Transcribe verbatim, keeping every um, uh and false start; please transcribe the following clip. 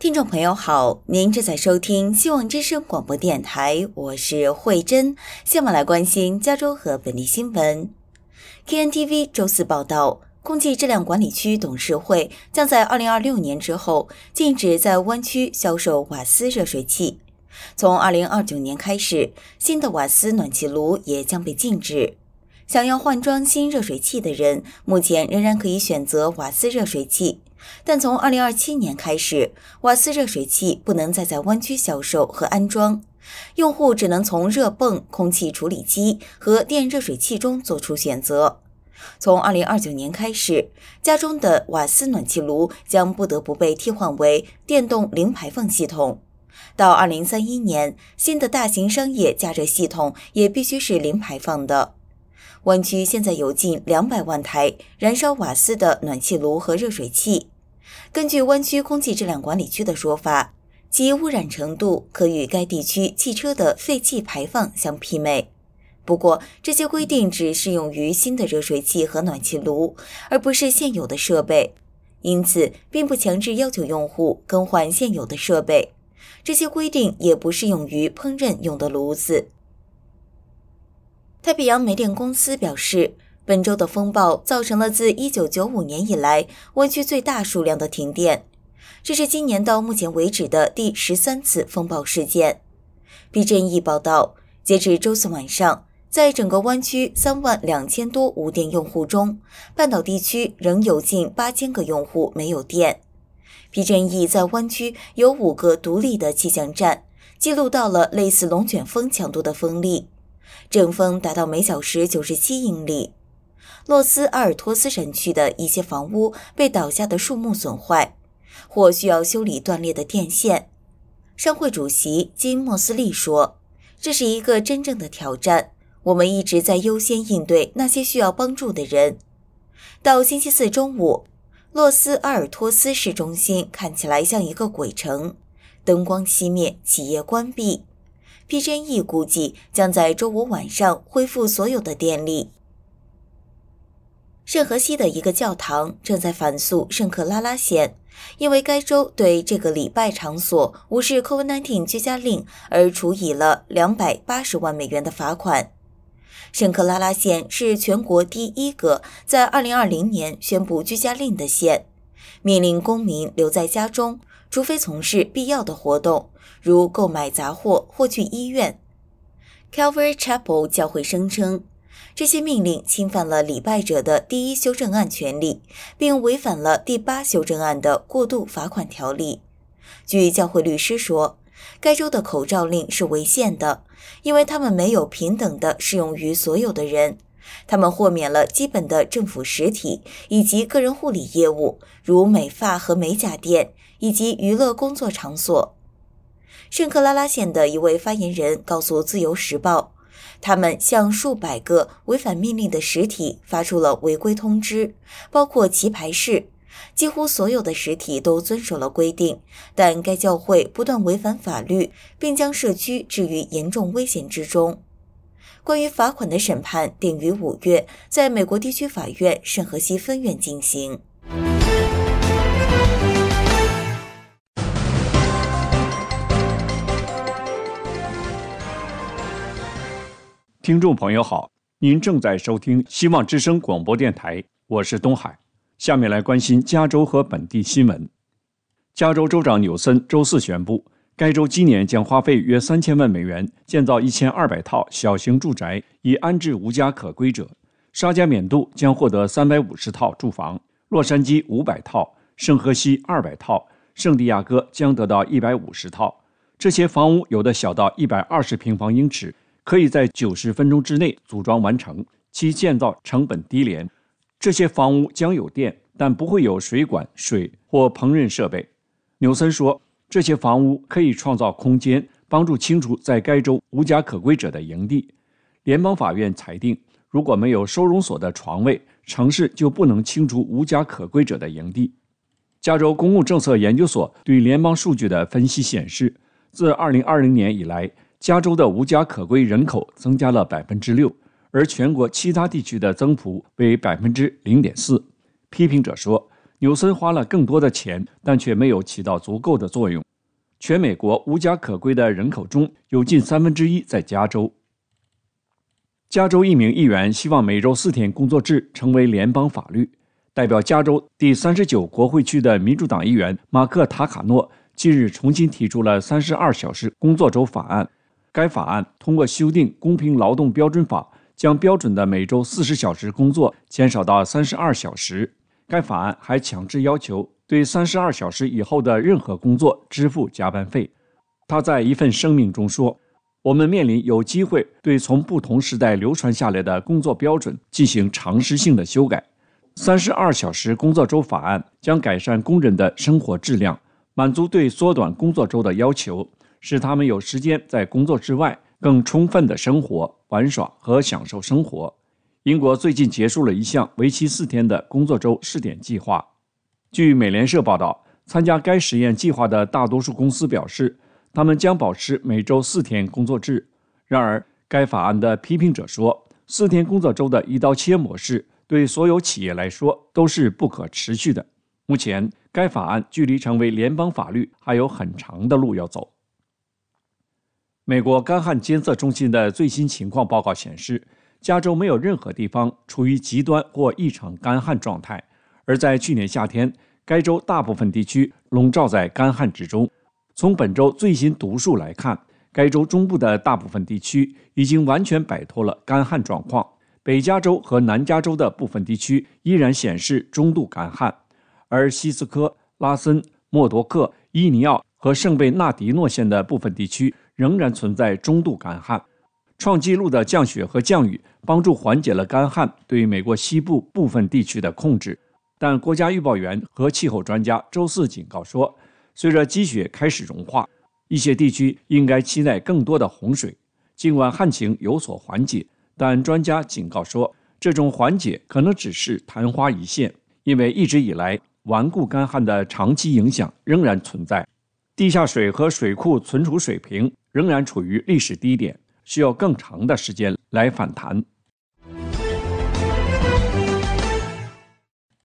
听众朋友好，您正在收听希望之声广播电台，我是慧珍。下面来关心加州和本地新闻。 K N T V 周四报道，空气质量管理区董事会将在二零二六年之后禁止在湾区销售瓦斯热水器。从二零二九年开始，新的瓦斯暖气炉也将被禁止。想要换装新热水器的人，目前仍然可以选择瓦斯热水器，但从二零二七年开始，瓦斯热水器不能再在湾区销售和安装，用户只能从热泵、空气处理机和电热水器中做出选择。从二零二九年开始，家中的瓦斯暖气炉将不得不被替换为电动零排放系统。到二零三一年，新的大型商业加热系统也必须是零排放的。湾区现在有近两百万台燃烧瓦斯的暖气炉和热水器。根据湾区空气质量管理区的说法，其污染程度可与该地区汽车的废气排放相媲美。不过，这些规定只适用于新的热水器和暖气炉，而不是现有的设备，因此并不强制要求用户更换现有的设备。这些规定也不适用于烹饪用的炉子。太平洋煤电公司表示，本周的风暴造成了自一九九五年以来湾区最大数量的停电，这是今年到目前为止的第十三次风暴事件。B 正义报道，截至周四晚上，在整个湾区三万两千多无电用户中，半岛地区仍有近八千个用户没有电。B 正义在湾区有五个独立的气象站，记录到了类似龙卷风强度的风力，阵风达到每小时九十七英里。洛斯阿尔托斯山区的一些房屋被倒下的树木损坏，或需要修理断裂的电线。商会主席金莫斯利说，这是一个真正的挑战，我们一直在优先应对那些需要帮助的人。到星期四中午，洛斯阿尔托斯市中心看起来像一个鬼城，灯光熄灭，企业关闭。P G E 估计将在周五晚上恢复所有的电力。圣荷西的一个教堂正在反诉圣克拉拉县，因为该州对这个礼拜场所无视 COVID 十九 居家令而处以了两百八十万美元的罚款。圣克拉拉县是全国第一个在二零二零年宣布居家令的县，命令公民留在家中，除非从事必要的活动，如购买杂货或去医院。Calvary Chapel 教会声称，这些命令侵犯了礼拜者的第一修正案权利，并违反了第八修正案的过度罚款条例。据教会律师说，该州的口罩令是违宪的，因为他们没有平等地适用于所有的人。他们豁免了基本的政府实体以及个人护理业务，如美发和美甲店，以及娱乐工作场所。圣克拉拉县的一位发言人告诉自由时报，他们向数百个违反命令的实体发出了违规通知，包括棋牌室。几乎所有的实体都遵守了规定，但该教会不断违反法律，并将社区置于严重危险之中。关于罚款的审判定于五月在美国地区法院圣荷西分院进行。 听众朋友好，您正在收听希望之声广播电台，我是东海。下面来关心加州和本地新闻。加州州长纽森周四宣布，该州今年将花费约三千万美元建造一千二百套小型住宅，以安置无家可归者。沙加缅度将获得三百五十套住房，洛杉矶五百套，圣荷西二百套，圣地亚哥将得到一百五十套。这些房屋有的小到一百二十平方英尺，可以在九十分钟之内组装完成，其建造成本低廉。这些房屋将有电，但不会有水管、水或烹饪设备。纽森说，这些房屋可以创造空间，帮助清除在该州无家可归者的营地。联邦法院裁定，如果没有收容所的床位，城市就不能清除无家可归者的营地。加州公共政策研究所对联邦数据的分析显示，自二零二零年以来，加州的无家可归人口增加了 百分之六， 而全国其他地区的增幅为 百分之零点四。批评者说， 纽森花了更多的钱，但却没有起到足够的作用。全美国无家可归的人口中有近三分之一在加州。加州一名议员希望每周四天工作制成为联邦法律。代表加州第三十九国会区的民主党议员马克·塔卡诺近日重新提出了三十二小时工作周法案。该法案通过修订公平劳动标准法，将标准的每周四十小时工作减少到三十二小时。该法案还强制要求对三十二小时以后的任何工作支付加班费。他在一份声明中说，我们面临有机会对从不同时代流传下来的工作标准进行常识性的修改。三十二小时工作周法案将改善工人的生活质量，满足对缩短工作周的要求，使他们有时间在工作之外更充分的生活、玩耍和享受生活。英国最近结束了一项为期四天的工作周试点计划。据美联社报道，参加该实验计划的大多数公司表示，他们将保持每周四天工作制。然而，该法案的批评者说，四天工作周的一刀切模式对所有企业来说都是不可持续的。目前，该法案距离成为联邦法律还有很长的路要走。美国干旱监测中心的最新情况报告显示，加州没有任何地方处于极端或异常干旱状态，而在去年夏天，该州大部分地区笼罩在干旱之中。从本周最新读数来看，该州中部的大部分地区已经完全摆脱了干旱状况，北加州和南加州的部分地区依然显示中度干旱，而西斯科、拉森、默多克、伊尼奥和圣贝纳迪诺县的部分地区仍然存在中度干旱。创纪录的降雪和降雨帮助缓解了干旱对美国西部部分地区的控制，但国家预报员和气候专家周四警告说，随着积雪开始融化，一些地区应该期待更多的洪水。尽管旱情有所缓解，但专家警告说，这种缓解可能只是昙花一现，因为一直以来顽固干旱的长期影响仍然存在。地下水和水库存储水平仍然处于历史低点，需要更长的时间来反弹。